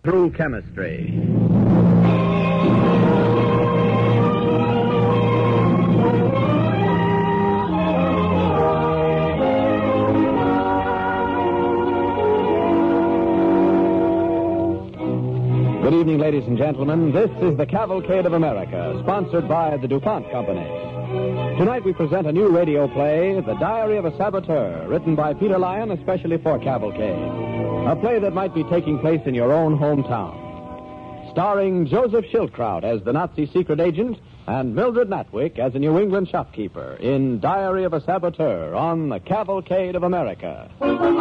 through chemistry. Good evening, ladies and gentlemen. This is the Cavalcade of America, sponsored by the DuPont Company. Tonight we present a new radio play, The Diary of a Saboteur, written by Peter Lyon, especially for Cavalcade. A play that might be taking place in your own hometown. Starring Joseph Schildkraut as the Nazi secret agent and Mildred Natwick as a New England shopkeeper in Diary of a Saboteur on the Cavalcade of America.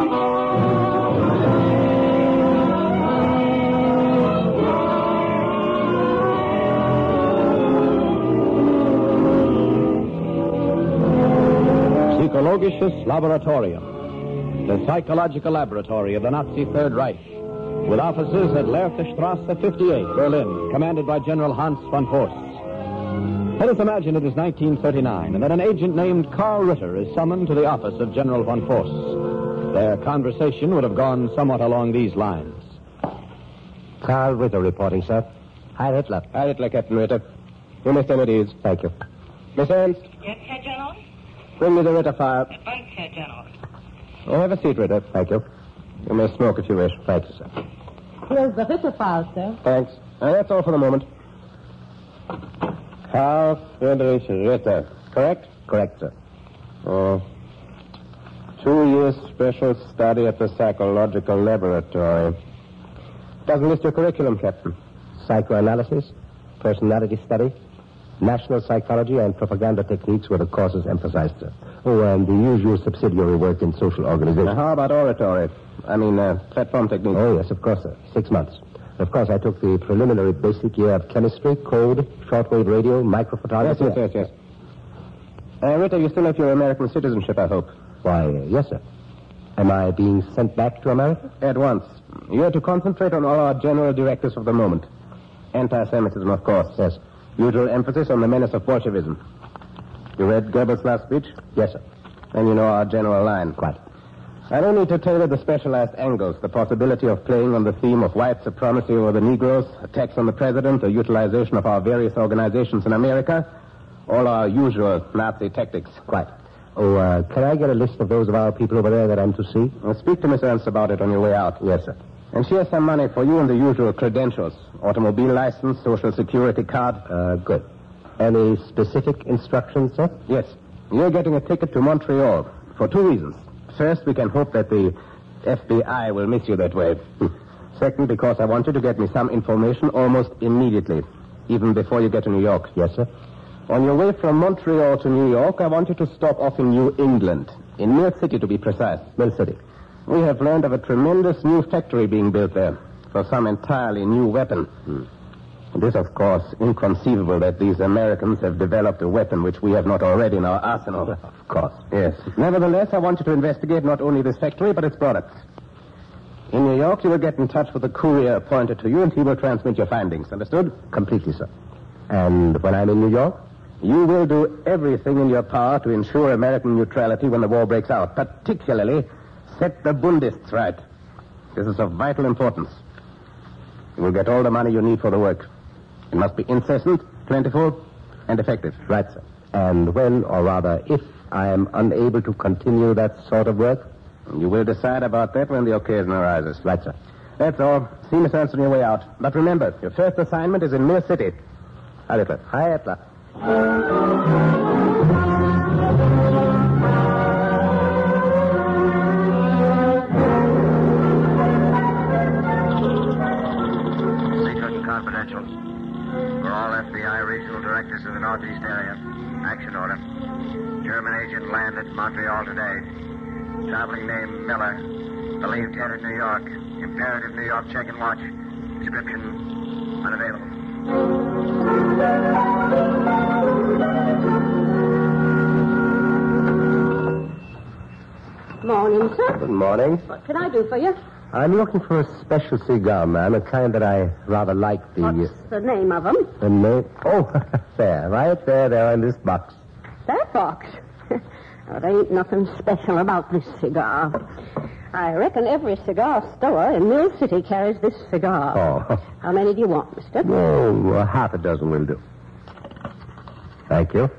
Psychologisches Laboratorium, the psychological laboratory of the Nazi Third Reich, with offices at Lehrterstrasse 58, Berlin, commanded by General Hans von Forst. Let us imagine it is 1939, and that an agent named Karl Ritter is summoned to the office of General von Forst. Their conversation would have gone somewhat along these lines. Karl Ritter reporting, sir. Hi, Hitler. Hi, Hitler, Captain Ritter. You may stand at ease. Thank you. Miss Ernst? Yes, Herr General? Bring me the Ritter file. At once, Herr General. Oh, have a seat, Ritter. Thank you. You may smoke if you wish. Thank you, sir. Here's the Ritter file, sir. Thanks. That's all for the moment. Karl Friedrich Ritter, correct? Correct, sir. 2 years special study at the psychological laboratory. Doesn't list your curriculum, Captain. Psychoanalysis, personality study, national psychology, and propaganda techniques were the courses emphasized, sir. Oh, and the usual subsidiary work in social organization. Now, how about oratory? Platform techniques. Oh, yes, of course, sir. 6 months. Of course, I took the preliminary basic year of chemistry, code, shortwave radio, microphotography. Yes. Ritter, you still have your American citizenship, I hope. Why, yes, sir. Am I being sent back to America? At once. You are to concentrate on all our general directives of the moment. Anti-Semitism, of course. Yes. Usual emphasis on the menace of Bolshevism. You read Goebbels' last speech? Yes, sir. And you know our general line. Quite. I don't need to tailor the specialized angles, the possibility of playing on the theme of white supremacy over the Negroes, attacks on the president, the utilization of our various organizations in America, all our usual Nazi tactics. Quite. Oh, can I get a list of those of our people over there that I'm to see? Well, speak to Miss Ernst about it on your way out. Yes, sir. And she has some money for you and the usual credentials. Automobile license, social security card. Good. Any specific instructions, sir? Yes. You're getting a ticket to Montreal for 2 reasons. First, we can hope that the FBI will miss you that way. Second, because I want you to get me some information almost immediately, even before you get to New York. Yes, sir. On your way from Montreal to New York, I want you to stop off in New England, in Mill City to be precise. Mill City. We have learned of a tremendous new factory being built there for some entirely new weapon. It is, of course, inconceivable that these Americans have developed a weapon which we have not already in our arsenal. Of course. Yes. Nevertheless, I want you to investigate not only this factory, but its products. In New York, you will get in touch with the courier appointed to you, and he will transmit your findings. Understood? Completely, sir. And when I'm in New York? You will do everything in your power to ensure American neutrality when the war breaks out, particularly set the Bundists right. This is of vital importance. You will get all the money you need for the work. It must be incessant, plentiful, and effective. Right, sir. And when, or rather, if I am unable to continue that sort of work? You will decide about that when the occasion arises. Right, sir. That's all. See Miss Ernst on your way out. But remember, your first assignment is in Mill City. Hi, Hitler. Hi, Hitler. Confidential. For all FBI regional directors in the Northeast area. Action order. German agent landed Montreal today. Traveling name Miller. Believed headed New York. Imperative New York check and watch. Description unavailable. Morning, sir. Good morning. What can I do for you? I'm looking for a special cigar, ma'am, a kind that I rather like. What's the name of them? The name? Oh, there, right there in this box. That box? Oh, there ain't nothing special about this cigar. I reckon every cigar store in Mill City carries this cigar. Oh. How many do you want, mister? Oh, half a dozen will do. Thank you.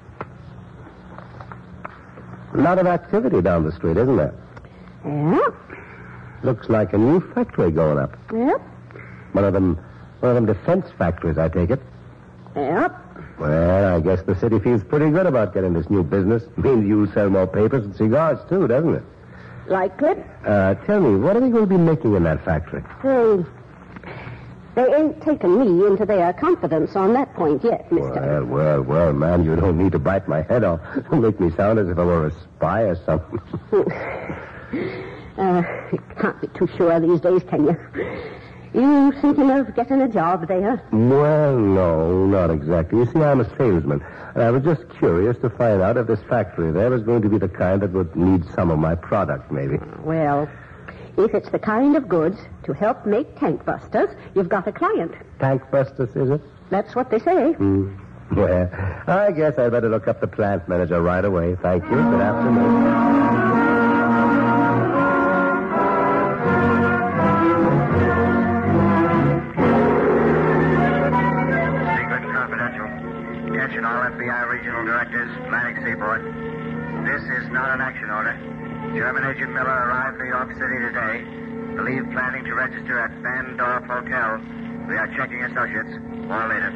A lot of activity down the street, isn't there? Yeah. Looks like a new factory going up. Yep. One of them defense factories, I take it. Yep. Well, I guess the city feels pretty good about getting this new business. Means you sell more papers and cigars, too, doesn't it? Likely. Tell me, what are they going to be making in that factory? They ain't taken me into their confidence on that point yet, mister. Well, man, you don't need to bite my head off. Don't make me sound as if I were a spy or something. You can't be too sure these days, can you? You thinking of getting a job there? Well, no, not exactly. You see, I'm a salesman, and I was just curious to find out if this factory there was going to be the kind that would need some of my product, maybe. Well, if it's the kind of goods to help make tank busters, you've got a client. Tank busters, is it? That's what they say. Well, I guess I'd better look up the plant manager right away. Thank you. Good afternoon. Attention all FBI regional directors, Atlantic Seaboard. This is not an action order. German Agent Miller arrived in New York City today. Believed planning to register at Van Dorp Hotel. We are checking associates. More later.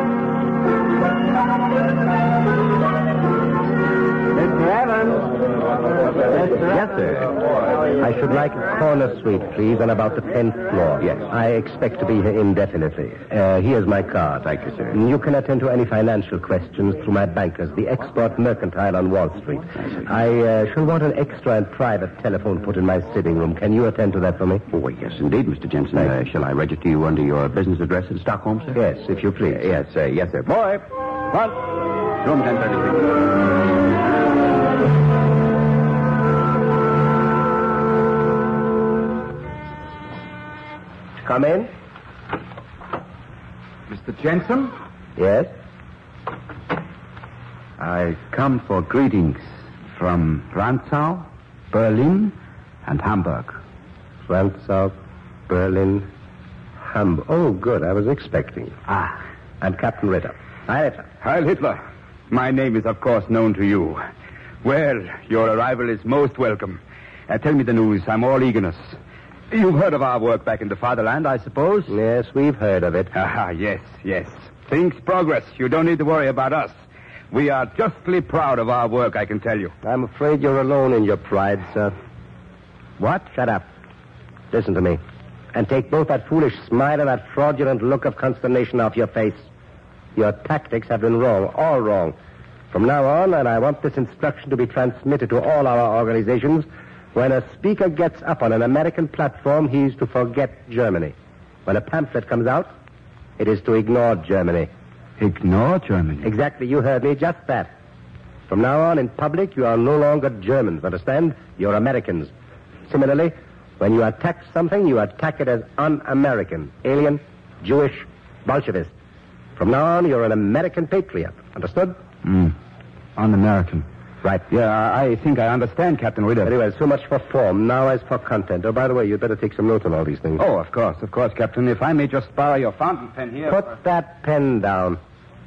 Mr. Evans. Yes, sir. I should like a corner suite, please, on about the 10th floor. Yes. I expect to be here indefinitely. Here's my card. Thank you, sir. You can attend to any financial questions through my bankers, the Export Mercantile on Wall Street. I shall want an extra and private telephone put in my sitting room. Can you attend to that for me? Oh, yes, indeed, Mr. Jensen. Shall I register you under your business address in Stockholm, sir? Yes, if you please. Yes, sir. Boy, front. Room 1033. Come in. Mr. Jensen? Yes? I come for greetings from Rantzau, Berlin, and Hamburg. Rantzau, Berlin, Hamburg. Oh, good. I was expecting you. Ah. I'm Captain Ritter. Hi, Ritter. Heil Hitler. My name is, of course, known to you. Well, your arrival is most welcome. Tell me the news. I'm all eagerness. You've heard of our work back in the fatherland, I suppose? Yes, we've heard of it. Yes. Things progress. You don't need to worry about us. We are justly proud of our work, I can tell you. I'm afraid you're alone in your pride, sir. What? Shut up. Listen to me. And take both that foolish smile and that fraudulent look of consternation off your face. Your tactics have been wrong, all wrong. From now on, and I want this instruction to be transmitted to all our organizations, when a speaker gets up on an American platform, he's to forget Germany. When a pamphlet comes out, it is to ignore Germany. Ignore Germany? Exactly, you heard me, just that. From now on, in public, you are no longer Germans, understand? You're Americans. Similarly, when you attack something, you attack it as un-American, alien, Jewish, Bolshevist. From now on, you're an American patriot, understood? Un-American. Right. Yeah, I think I understand, Captain Ritter. Very well. So much for form. Now as for content. Oh, by the way, you'd better take some notes on all these things. Oh, of course, Captain. If I may just borrow your fountain pen here. Put that pen down.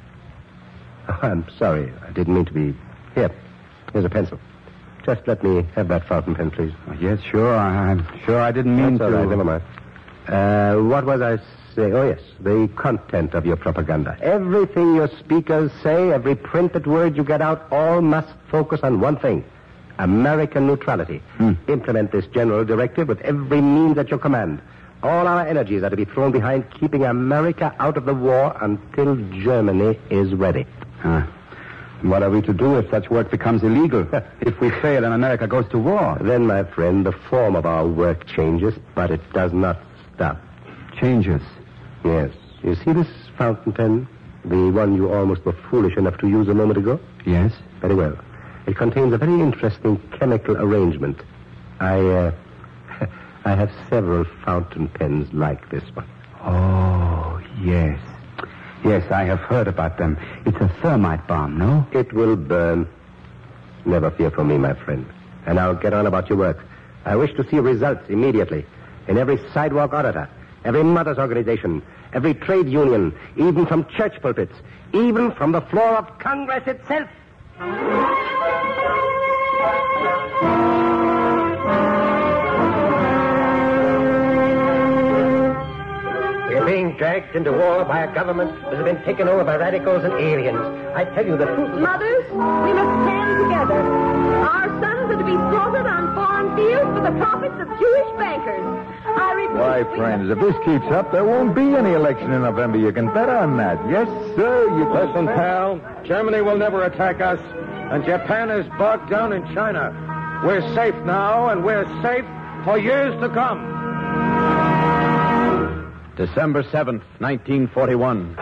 Oh, I'm sorry. I didn't mean to be... Here's a pencil. Just let me have that fountain pen, please. Yes, sure. I'm sure I didn't mean That's all to... right. Never mind. What was I saying? Oh, yes. The content of your propaganda. Everything your speakers say, every printed word you get out, all must focus on one thing. American neutrality. Implement this general directive with every means at your command. All our energies are to be thrown behind keeping America out of the war until Germany is ready. What are we to do if such work becomes illegal? If we fail and America goes to war? Then, my friend, the form of our work changes, but it does not stop. Changes? Yes. You see this fountain pen? The one you almost were foolish enough to use a moment ago? Yes. Very well. It contains a very interesting chemical arrangement. I have several fountain pens like this one. Oh, yes. Yes, I have heard about them. It's a thermite bomb, no? It will burn. Never fear for me, my friend. And I'll get on about your work. I wish to see results immediately in every sidewalk auditor, every mothers' organization, every trade union, even from church pulpits, even from the floor of Congress itself. We're being dragged into war by a government that has been taken over by radicals and aliens. I tell you the truth. Mothers, we must stand together. Our sons are to be slaughtered on foreign fields for the profits of Jewish bankers. I repeat... Why, friends, if this keeps up, there won't be any election in November. You can bet on that. Yes, sir. Listen, pal. Germany will never attack us, and Japan is bogged down in China. We're safe now, and we're safe for years to come. December 7th, 1941.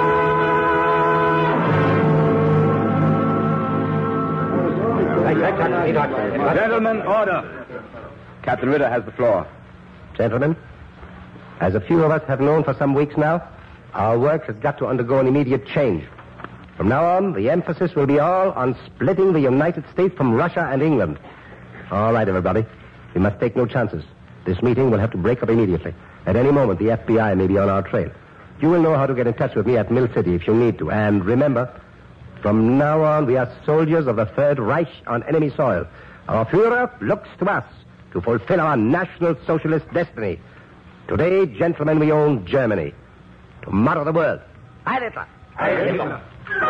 Gentlemen, order. Captain Ritter has the floor. Gentlemen, as a few of us have known for some weeks now, our work has got to undergo an immediate change. From now on, the emphasis will be all on splitting the United States from Russia and England. All right, everybody. We must take no chances. This meeting will have to break up immediately. At any moment, the FBI may be on our trail. You will know how to get in touch with me at Mill City if you need to. And remember, from now on, we are soldiers of the Third Reich on enemy soil. Our Führer looks to us to fulfill our National Socialist destiny. Today, gentlemen, we own Germany. Tomorrow, the world. Heil Hitler! Heil Hitler!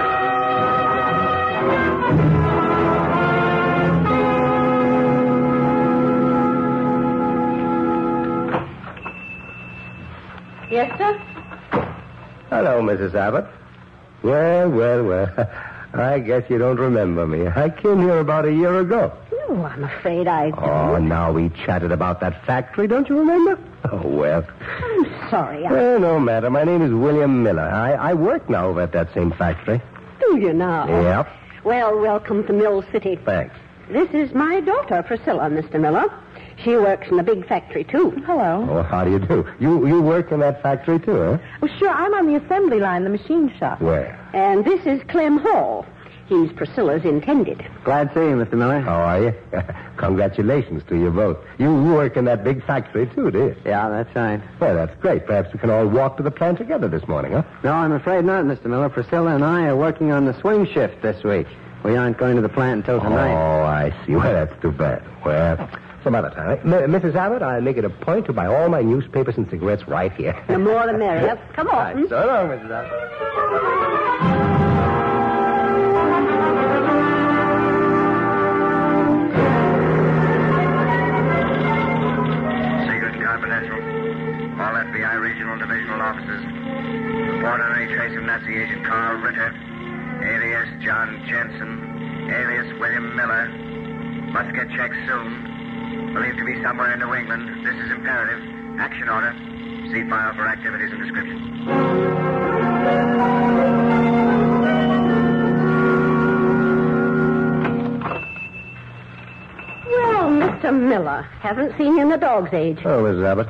Yes, sir? Hello, Mrs. Abbott. Well. I guess you don't remember me. I came here about a year ago. No, I'm afraid I don't. Oh, now we chatted about that factory, don't you remember? Oh, well. I'm sorry. Well, no matter. My name is William Miller. I work now over at that same factory. Do you now? Yep. Well, welcome to Mill City. Thanks. This is my daughter, Priscilla, Mr. Miller. She works in the big factory, too. Hello. Oh, how do you do? You work in that factory, too, huh? Well, sure, I'm on the assembly line, the machine shop. Where? And this is Clem Hall. He's Priscilla's intended. Glad to see you, Mr. Miller. How are you? Congratulations to you both. You work in that big factory, too, do you? Yeah, that's right. Well, that's great. Perhaps we can all walk to the plant together this morning, huh? No, I'm afraid not, Mr. Miller. Priscilla and I are working on the swing shift this week. We aren't going to the plant until tonight. Oh, I see. Well, that's too bad. Well, some other time. Mrs. Abbott, I'll make it a point to buy all my newspapers and cigarettes right here. The more the merrier. Come on. Right, so long, Mrs. Abbott. All FBI regional divisional offices. Report on any trace of Nazi agent Carl Ritter, alias John Jensen, alias William Miller. Must get checked soon. Believed to be somewhere in New England. This is imperative. Action order. See file for activities and description. Well, Mr. Miller, haven't seen you in the dog's age. Oh, Mrs. Abbott.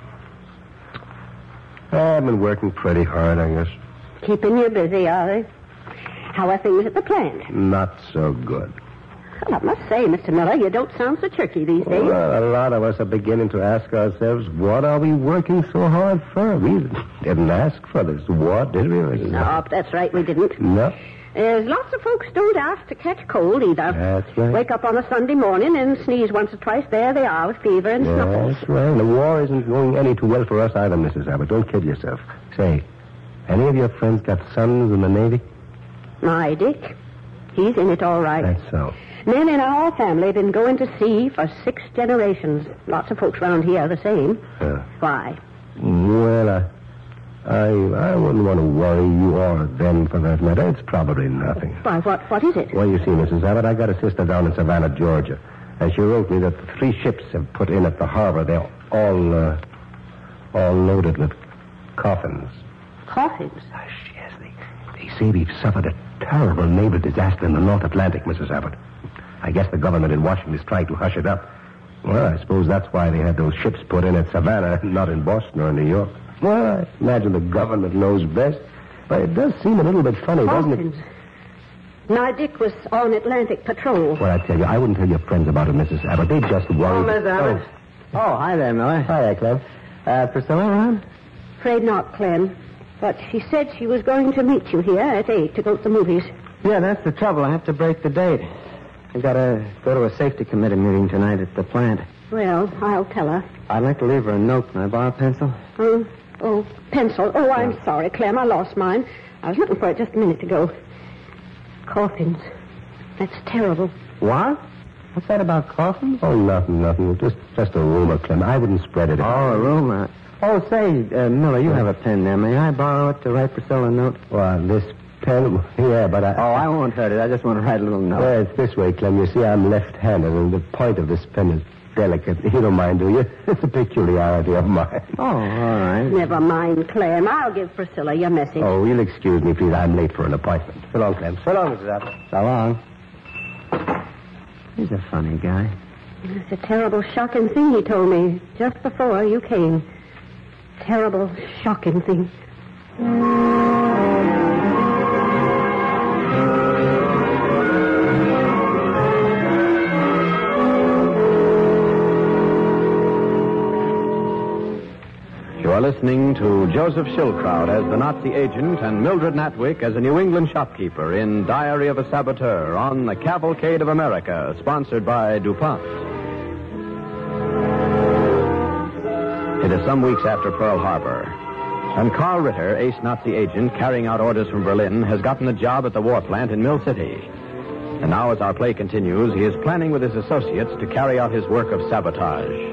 I've been working pretty hard, I guess. Keeping you busy, are they? How are things at the plant? Not so good. Well, I must say, Mr. Miller, you don't sound so chirky these days. Well, a lot of us are beginning to ask ourselves, what are we working so hard for? We didn't ask for this war, did we? No, that's right, we didn't. No. There's lots of folks don't ask to catch cold either. That's right. Wake up on a Sunday morning and sneeze once or twice. There they are with fever and snuffles. That's right. The war isn't going any too well for us either, Mrs. Abbott. Don't kid yourself. Say, any of your friends got sons in the Navy? My Dick. He's in it all right. That's so. Men in our family have been going to sea for 6 generations. Lots of folks around here are the same. Why? Well, I wouldn't want to worry you or them for that matter. It's probably nothing. Why, what is it? Well, you see, Mrs. Abbott, I got a sister down in Savannah, Georgia. And she wrote me that the 3 ships have put in at the harbor. They're all loaded with coffins. Coffins? Yes, they say we've suffered a terrible naval disaster in the North Atlantic, Mrs. Abbott. I guess the government in Washington is trying to hush it up. Well, I suppose that's why they had those ships put in at Savannah, not in Boston or New York. Well, I imagine the government knows best. But it does seem a little bit funny, doesn't it? My Dick was on Atlantic patrol. Well, I tell you, I wouldn't tell your friends about it, Mrs. Abbott. They just worry. Oh, Miss Abbott. Oh, hi there, Miller. Hi, Clem. Priscilla around? Afraid not, Clem. But she said she was going to meet you here at 8 to go to the movies. Yeah, that's the trouble. I have to break the date. I've got to go to a safety committee meeting tonight at the plant. Well, I'll tell her. I'd like to leave her a note. Can I borrow a pencil? Pencil. Oh, I'm sorry, Clem. I lost mine. I was looking for it just a minute ago. Coffins. That's terrible. What? What's that about coffins? Oh, nothing. Just a rumor, Clem. I wouldn't spread it. Oh, a rumor. Oh, say, Miller, you have a pen there. May I borrow it to write Priscilla a note? Well, this pen... Yeah, but I... Oh, I won't hurt it. I just want to write a little note. Well, it's this way, Clem. You see, I'm left-handed, and the point of this pen is delicate. You don't mind, do you? It's a peculiarity of mine. Oh, all right. Never mind, Clem. I'll give Priscilla your message. Oh, you'll excuse me, please. I'm late for an appointment. So long, Clem. So long, Mrs. Abbott. So long. He's a funny guy. It's a terrible, shocking thing he told me just before you came. Terrible, shocking thing. You are listening to Joseph Schildkraut as the Nazi agent and Mildred Natwick as a New England shopkeeper in Diary of a Saboteur on the Cavalcade of America, sponsored by DuPont. It is some weeks after Pearl Harbor, and Carl Ritter, ace Nazi agent carrying out orders from Berlin, has gotten a job at the war plant in Mill City. And now, as our play continues, he is planning with his associates to carry out his work of sabotage.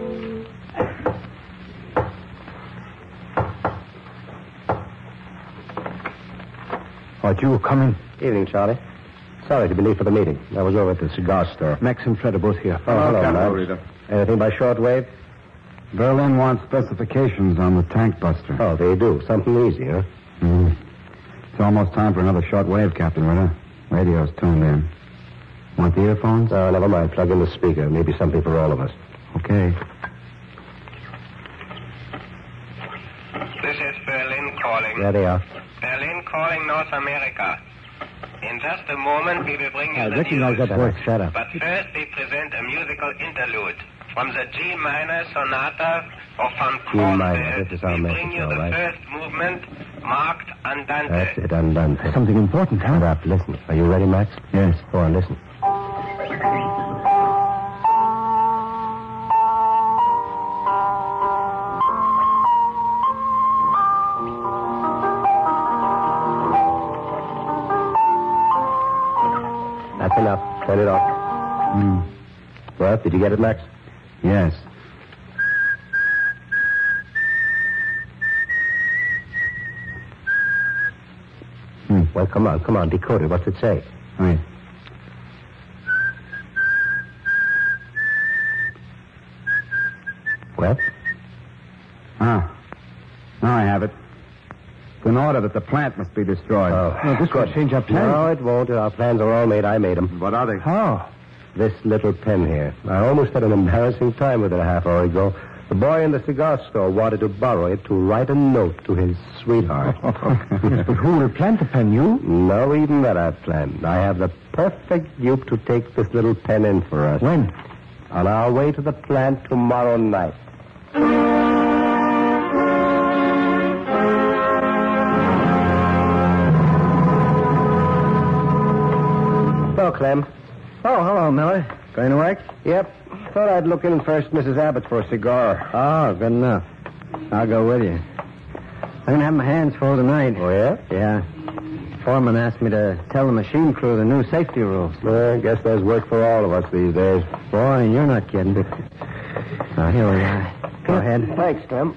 Aren't you coming? Evening, Charlie. Sorry to be late for the meeting. I was over at the cigar store. Max and Fred are both here. Oh, hello, Max. Anything by shortwave? Berlin wants specifications on the tank buster. Oh, they do. Something easy, huh? Mm-hmm. It's almost time for another shortwave, Captain Ritter. Radio's tuned in. Want the earphones? Oh, never mind. Plug in the speaker. Maybe something for all of us. Okay. This is Berlin calling. There they are. Berlin calling North America. In just a moment, we will bring you I the recognize news. that voice. Shut up. But first, we present a musical interlude. From the G minor sonata of Van Kronberg, This is our we message, bring you all the right. first movement, marked Andante. That's it, Andante. Something important, huh? Shut up. Listen. Are you ready, Max? Yes. Go on, listen. That's enough. Turn it off. Well, did you get it, Max? Yes. Well, come on. Decode it. What's it say? Wait. Well? Ah. Now I have it. It's an order that the plant must be destroyed. Oh, this will change our plans. No, it won't. Our plans are all made. I made them. What are they? How? This little pen here. I almost had an embarrassing time with it a half hour ago. The boy in the cigar store wanted to borrow it to write a note to his sweetheart. But who will plant the pen? You? No, even that I've planned. I have the perfect dupe to take this little pen in for us. When? On our way to the plant tomorrow night. Hello, Clem. Oh, hello, Miller. Going to work? Yep. Thought I'd look in first Mrs. Abbott for a cigar. Oh, good enough. I'll go with you. I'm going to have my hands full tonight. Oh, yeah? Yeah. Foreman asked me to tell the machine crew the new safety rules. Well, I guess there's work for all of us these days. Boy, you're not kidding. Now, here we are. Go ahead. Thanks, Clem.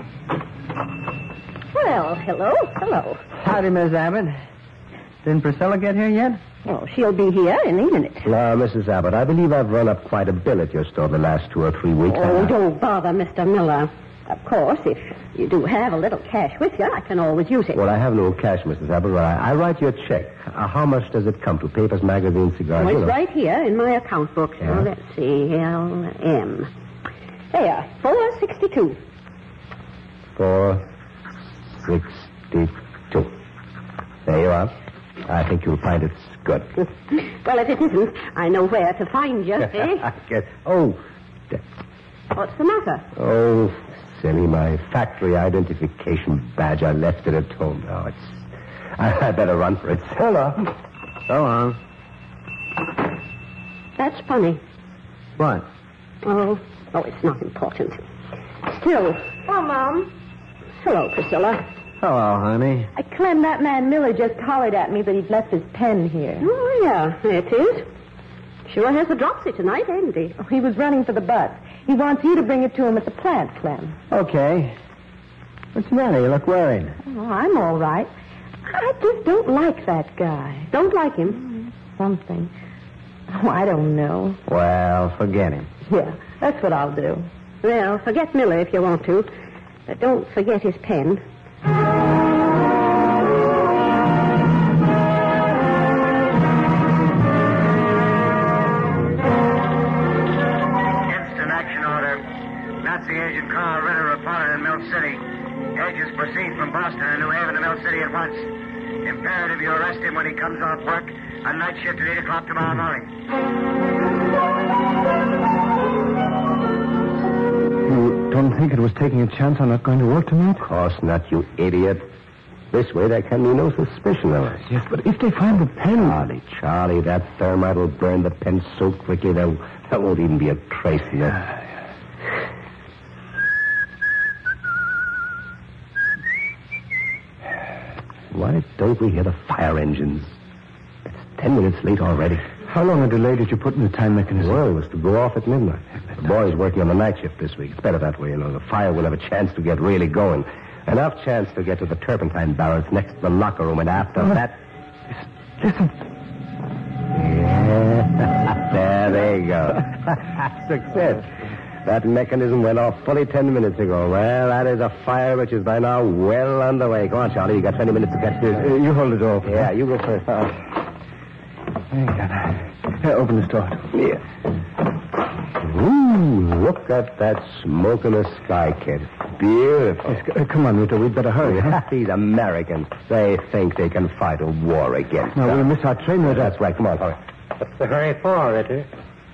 Well, hello. Howdy, Miss Abbott. Didn't Priscilla get here yet? Oh, she'll be here any minute. Now, Mrs. Abbott, I believe I've run up quite a bill at your store the last 2 or 3 weeks. Oh, don't bother, Mr. Miller. Of course, if you do have a little cash with you, I can always use it. Well, I have no cash, Mrs. Abbott. I write you a check. How much does it come to? Papers, magazines, cigars? Oh, it's right here in my account book. Yeah? So let's see. LM. There, $4.62. $4.62. There you are. I think you'll find it's good. Well, if it isn't, I know where to find you, see? Oh. What's the matter? Oh, silly, my factory identification badge. I left it at home. Now I better run for it. So long. So long. That's funny. What? Oh, it's not important. Still. Oh, Mom. Hello, Priscilla. Hello, honey. Clem, that man Miller just hollered at me that he'd left his pen here. Oh, yeah, it is. Sure has a dropsy tonight, ain't he? Oh, he was running for the bus. He wants you to bring it to him at the plant, Clem. Okay. What's the matter? You look worried. Oh, I'm all right. I just don't like that guy. Don't like him? Something. Oh, I don't know. Well, forget him. Yeah, that's what I'll do. Well, forget Miller if you want to. But don't forget his pen. Instant action order. Nazi agent Carl Ritter reported in Mill City. Agents proceed from Boston and New Haven to Mill City at once. Imperative you arrest him when he comes off work on night shift at 8 o'clock tomorrow morning. You don't think it was taking a chance on not going to work tonight? Of course not, you idiot. This way there can be no suspicion of us. Yes, but if they find the pen... Charlie, that thermite will burn the pen so quickly there won't even be a trace in it. Why don't we hear the fire engines? It's 10 minutes late already. How long a delay did you put in the time mechanism? Well, it was to go off at midnight. The boy's working on the night shift this week. It's better that way, The fire will have a chance to get really going. Enough chance to get to the turpentine barrels next to the locker room, and after that... Listen. Yeah. there you go. Success. That mechanism went off fully 10 minutes ago. Well, that is a fire which is by now well underway. Go on, Charlie. You got 20 minutes to get to it. You hold the door. Yeah, you go first. Hang on. Open this door. Yeah. Ooh, look at that smoke in the sky, kid. Beautiful. Yes, come on, Rita. We'd better hurry, huh? These Americans, they think they can fight a war against Now, us. we'll miss our train, Rita. That's right. Come on, hurry. What's the hurry for, Ritter?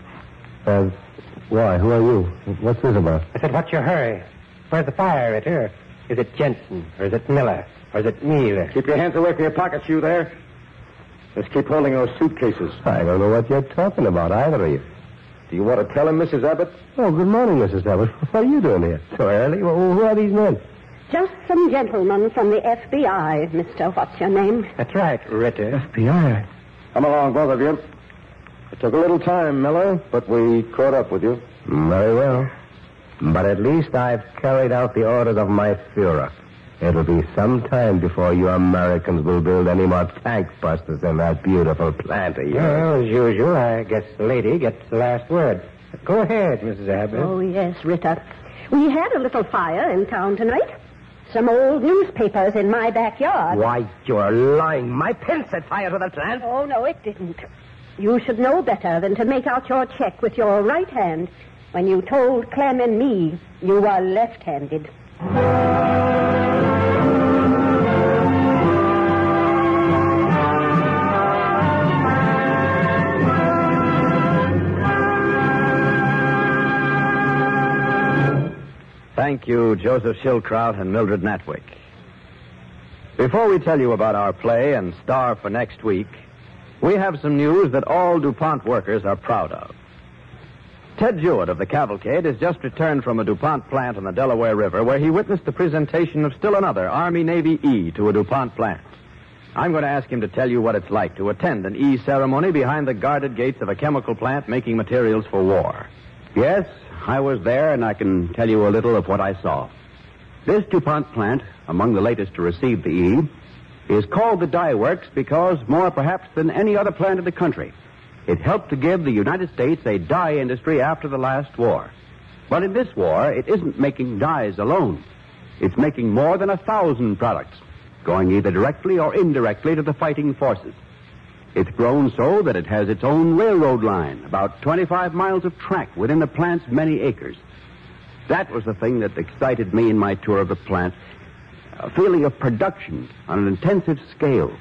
Why? Who are you? What's this about? I said, what's your hurry? Where's the fire, Ritter? Is it Jensen? Or is it Miller? Or is it Mueller? Keep your hands away from your pockets, you there. Just keep holding those suitcases. I don't know what you're talking about, either of you. Do you want to tell him, Mrs. Abbott? Oh, good morning, Mrs. Abbott. What are you doing here so early? Who are these men? Just some gentlemen from the FBI, Mr. What's your name? That's right, Ritter. FBI. Come along, both of you. It took a little time, Miller, but we caught up with you. Very well. But at least I've carried out the orders of my Führer. It'll be some time before you Americans will build any more tank busters in that beautiful plant of yours. Well, as usual, I guess the lady gets the last word. Go ahead, Mrs. Abbott. Oh, yes, Ritter. We had a little fire in town tonight. Some old newspapers in my backyard. Why, you're lying. My pen set fire to the plant. Oh, no, it didn't. You should know better than to make out your check with your right hand when you told Clem and me you were left-handed. Thank you, Joseph Schildkraut and Mildred Natwick. Before we tell you about our play and star for next week, we have some news that all DuPont workers are proud of. Ted Jewett of the Cavalcade has just returned from a DuPont plant on the Delaware River where he witnessed the presentation of still another Army-Navy E to a DuPont plant. I'm going to ask him to tell you what it's like to attend an E ceremony behind the guarded gates of a chemical plant making materials for war. Yes, I was there, and I can tell you a little of what I saw. This DuPont plant, among the latest to receive the E, is called the Dye Works because, more perhaps than any other plant in the country, it helped to give the United States a dye industry after the last war. But in this war, it isn't making dyes alone. It's making more than 1,000 products, going either directly or indirectly to the fighting forces. It's grown so that it has its own railroad line, about 25 miles of track within the plant's many acres. That was the thing that excited me in my tour of the plant. A feeling of production on an intensive scale,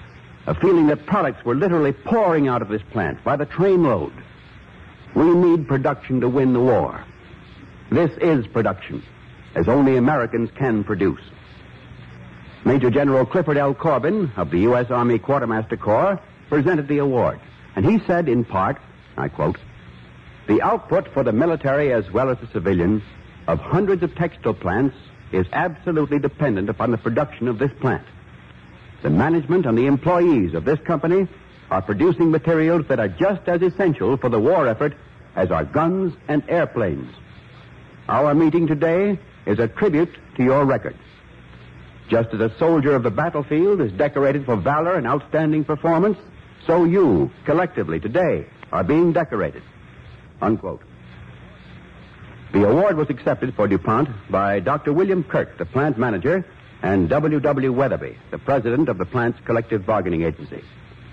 a feeling that products were literally pouring out of this plant by the trainload. We need production to win the war. This is production, as only Americans can produce. Major General Clifford L. Corbin of the U.S. Army Quartermaster Corps presented the award, and he said in part, I quote, "The output for the military as well as the civilian of hundreds of textile plants is absolutely dependent upon the production of this plant. The management and the employees of this company are producing materials that are just as essential for the war effort as our guns and airplanes. Our meeting today is a tribute to your record. Just as a soldier of the battlefield is decorated for valor and outstanding performance, so you, collectively, today, are being decorated." Unquote. The award was accepted for DuPont by Dr. William Kirk, the plant manager, and W.W. Weatherby, the president of the plant's collective bargaining agency.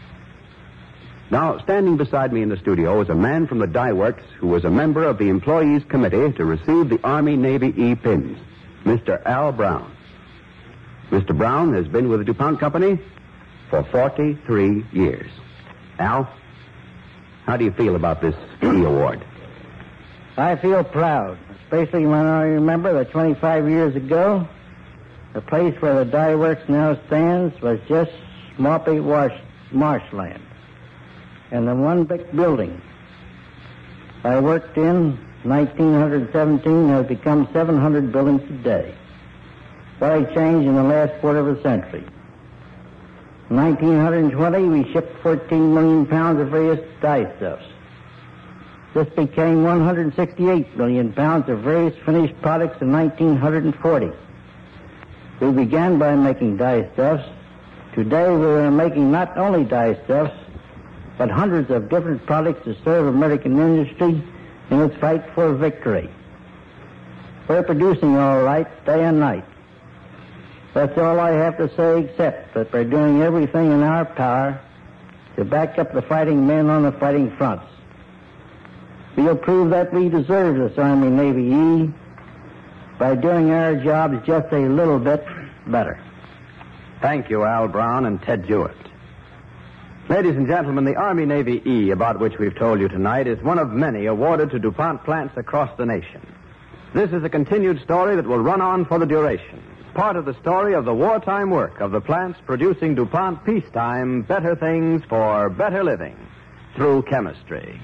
Now, standing beside me in the studio is a man from the Dye Works who was a member of the Employees Committee to receive the Army-Navy E-pins, Mr. Al Brown. Mr. Brown has been with the DuPont Company for 43 years. Al, how do you feel about this E award? I feel proud, especially when I remember that 25 years ago, the place where the Dye Works now stands was just swampy marshland. And the one big building I worked in 1917 has become 700 buildings today. What a change in the last quarter of a century. In 1920, we shipped 14 million pounds of various dye stuffs. This became 168 million pounds of various finished products in 1940. We began by making dye stuffs. Today we are making not only dye stuffs, but hundreds of different products to serve American industry in its fight for victory. We're producing all right, day and night. That's all I have to say, except that we're doing everything in our power to back up the fighting men on the fighting fronts. We'll prove that we deserve this Army-Navy E by doing our jobs just a little bit better. Thank you, Al Brown and Ted Jewett. Ladies and gentlemen, the Army-Navy E, about which we've told you tonight, is one of many awarded to DuPont plants across the nation. This is a continued story that will run on for the duration. Part of the story of the wartime work of the plants producing DuPont peacetime better things for better living through chemistry.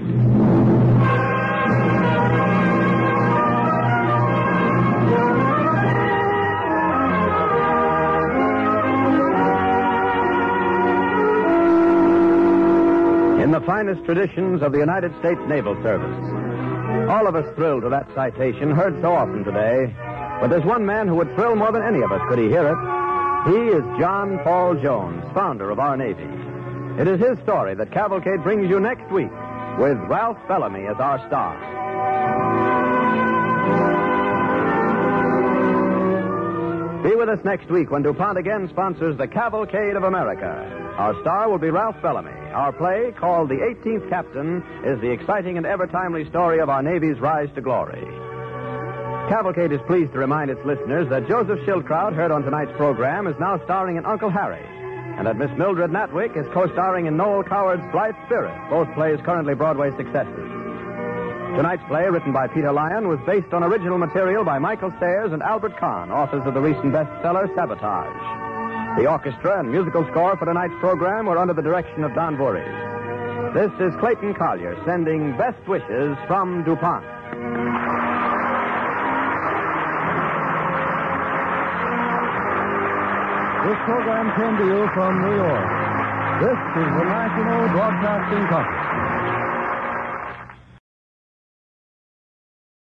In the finest traditions of the United States Naval Service. All of us thrilled to that citation, heard so often today. But there's one man who would thrill more than any of us could he hear it. He is John Paul Jones, founder of our Navy. It is his story that Cavalcade brings you next week with Ralph Bellamy as our star. Be with us next week when DuPont again sponsors the Cavalcade of America. Our star will be Ralph Bellamy. Our play, called The 18th Captain, is the exciting and ever-timely story of our Navy's rise to glory. Cavalcade is pleased to remind its listeners that Joseph Schildkraut, heard on tonight's program, is now starring in Uncle Harry, and that Miss Mildred Natwick is co-starring in Noel Coward's Blithe Spirit, both plays currently Broadway successes. Tonight's play, written by Peter Lyon, was based on original material by Michael Sayers and Albert Kahn, authors of the recent bestseller Sabotage. The orchestra and musical score for tonight's program were under the direction of Don Voorhees. This is Clayton Collier sending best wishes from DuPont. This program came to you from New York. This is the National Broadcasting Company.